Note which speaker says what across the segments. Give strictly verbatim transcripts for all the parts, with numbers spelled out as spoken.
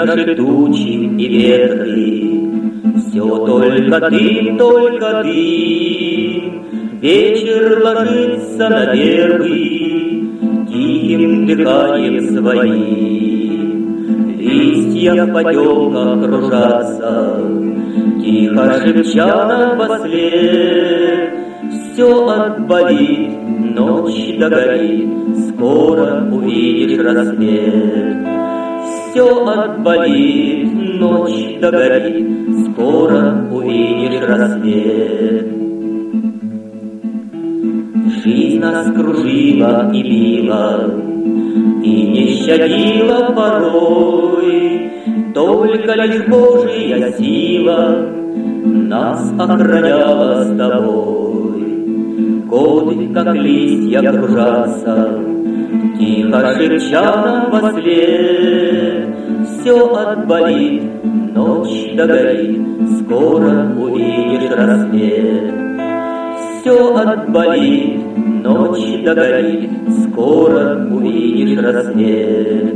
Speaker 1: наши тучи и ветры, все только ты, только ты. Вечер ложится на вербы тихим дыханием своим. Листья в потемках кружатся, тихо шепча напослед. Все отболит, ночь догорит, скоро увидишь рассвет. Все отболит, ночь догорит, скоро увидишь рассвет. Жизнь нас кружила и била, и не щадила порой, только лишь Божья сила нас охраняла с тобой. Годы, как листья, кружатся, тихо шепча нам вослед. Все отболит, ночь догорит, скоро увидишь рассвет. Все отболит, ночь догорит, скоро увидишь рассвет.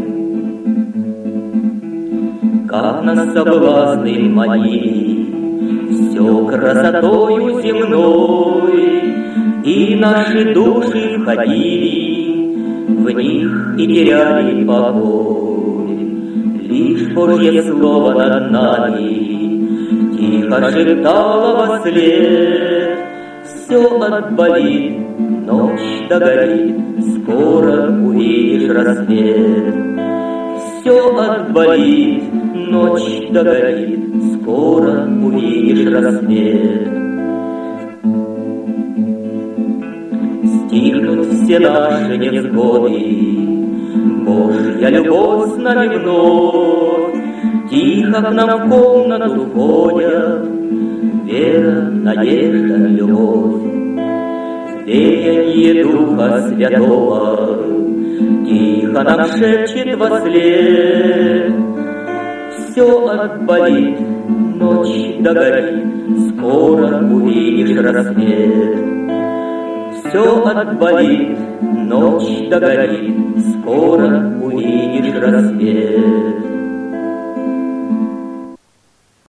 Speaker 1: Как нас соблазны манили все красотою земной, и наши души входили в них и теряли покой. Лишь Божье слово над нами тихо шептало вослед. Все отболит, ночь догорит, скоро увидишь рассвет. Все отболит, ночь догорит, скоро увидишь рассвет. Стихнут все наши невзгоды, Божья любовь с нами вновь. Тихо к нам в комнату входят вера, надежда, любовь. Веяние Духа Святого тихо нам шепчет вослед. Все отболит, ночь догорит, скоро увидишь рассвет. Все отболит, ночь догорит, скоро увидишь рассвет.